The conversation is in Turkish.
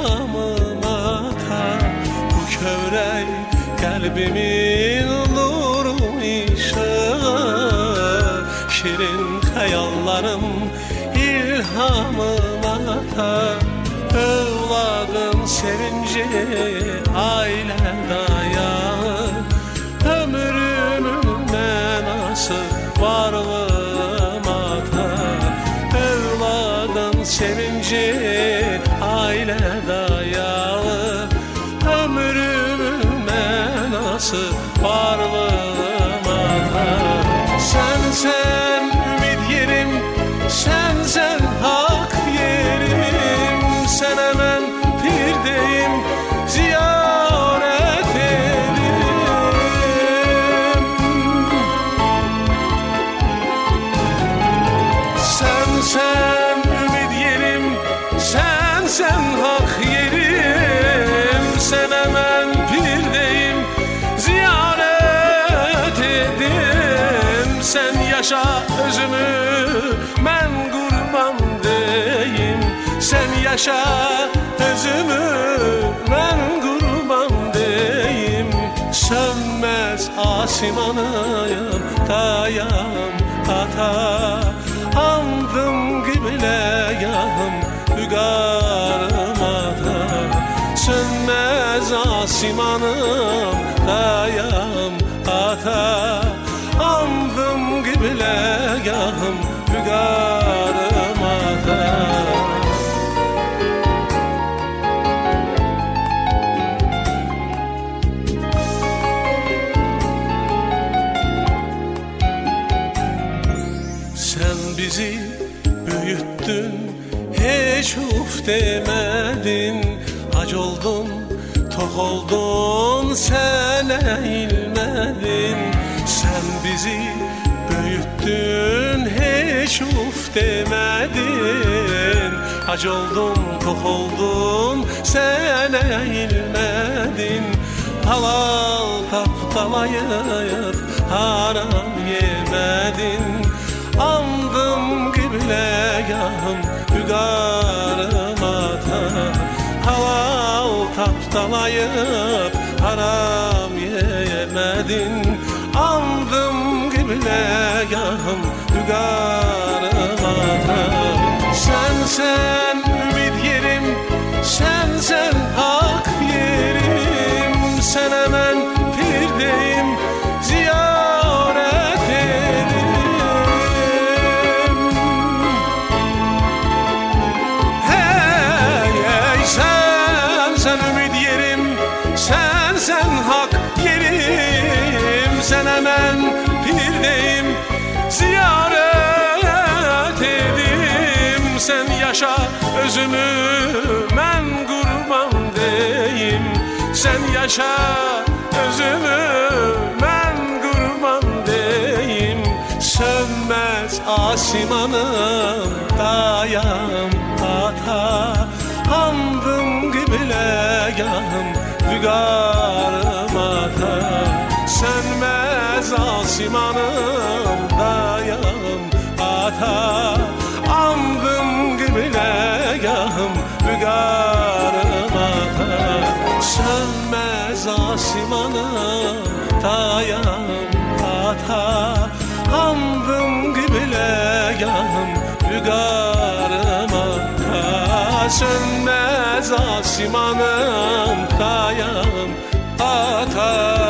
ilhamım ata. Bu kövrek kalbimin nuru ışığı, şirin hayallarım ilhamım ata. Evladın sevinci aile dayağı, ömrümün menası varlığım ata. Evladın sevinci aile dayağı, ömrümün menası varlığım ata. Sen ümit yerim, sen hak yerim. Sen hemen pirdeyim, ziyaret ederim. Sen ümit yerim, sen hak yerim. Sen hemen pirdeyim, ziyaret ederim. Sen yaşa özümü, ben kurban deyim. Sen yaşa özümü, ben kurban deyim. Sönmez asimanıyım, dayam ata. Andım kiblegahım, ügarım ata. Sönmez asimanım, dayam ata. Andım kiblegahım, ügarım ata. Sen bizi büyüttün, hiç uf demedin. Hac oldun, tok oldun, sen eğilmedin. Sen bizi büyüttün, hiç uf demedin. Hac oldun, tok oldun, sen eğilmedin. Halal taptalayıp haram yemedin. Andım kiblegahım, ügarım ata. Halal taptalayıp haram yemedin. Andım kiblegahım, ügarım ata. Sen ümit yerim, sen hak yerim. Sen hemen pirdeyim, ziyaret ederim. Sen ümit yerim, sen hak yerim. Sen hemen pirdeyim, ziyaret edim. Sen yaşa özümü, ben kurban deyim. Sen yaşa özümü, ben kurban deyim. Sönmez asimanım, dayam ata. Andım kiblegahım, ügarım ata. Sönmez asimanım, dayam ata. Andım kiblegahım, ügarım ata. Sönmez asimanım, dayam ata. Andım kiblegahım, ügarım ata. Sönmez asimanım, dayam ata.